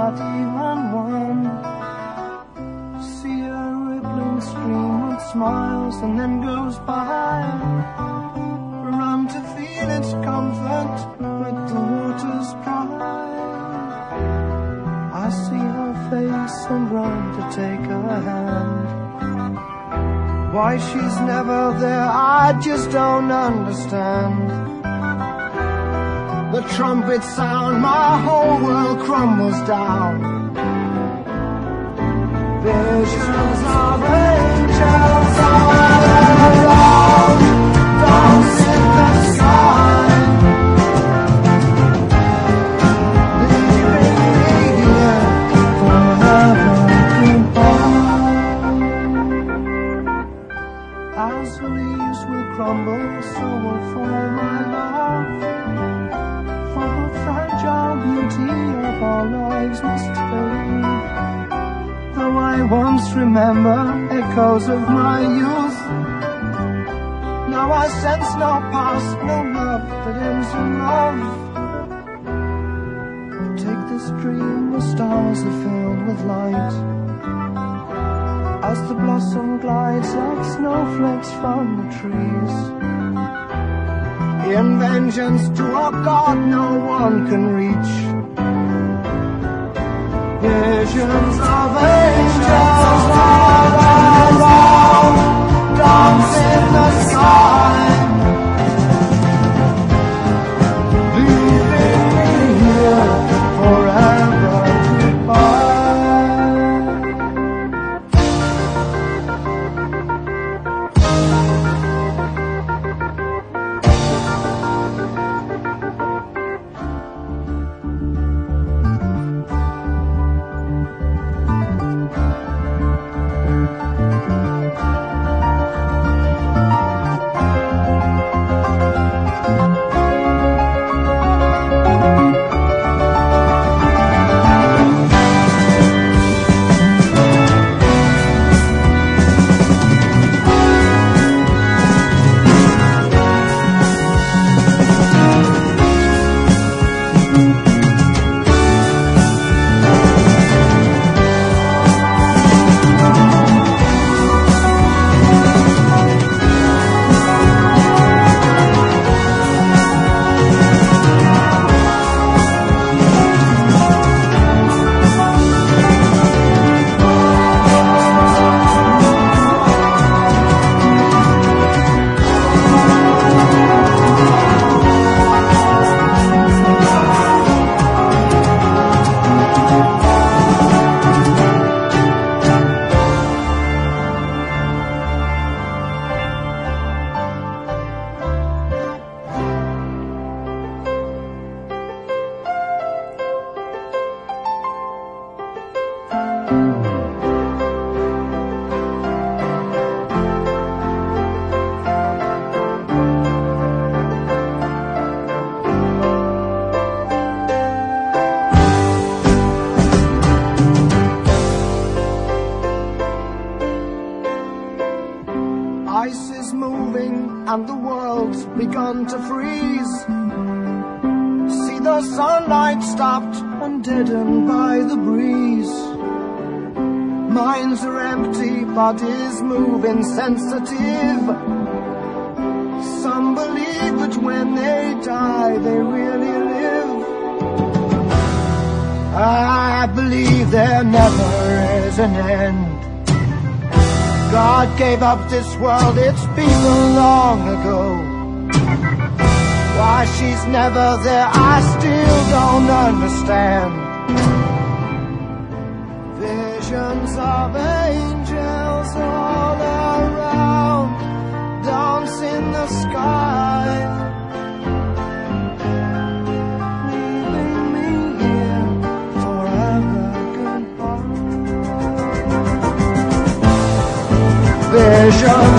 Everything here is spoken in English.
not even one. See a rippling stream that smiles and then goes by. Run to feel its comfort, but the water's dry. I see her face and run to take her hand. Why she's never there, I just don't understand. The trumpet sound, my whole world crumbles down. Visions of angels all around, dance in the sky, leaving me here forever goodbye. As the leaves will crumble, so will fall my love. For the fragile beauty of our lives must fade. Though I once remember echoes of my youth, now I sense no past, no love that ends in love. Take this dream, the stars are filled with light, as the blossom glides like snowflakes from the trees. In vengeance to a God no one can reach. Visions of angels all around, dance in the sky, leaving me here forever goodbye. Ice is moving and the world's begun to freeze. See the sunlight stopped and deadened by the breeze. Minds are empty, bodies moving sensitive. Some believe that when they die, they really live. I believe there never is an end. God gave up this world, its people long ago. Why she's never there, I still don't understand. Visions of angels all around, dance in the sky, leaving me here forever goodbye. Visions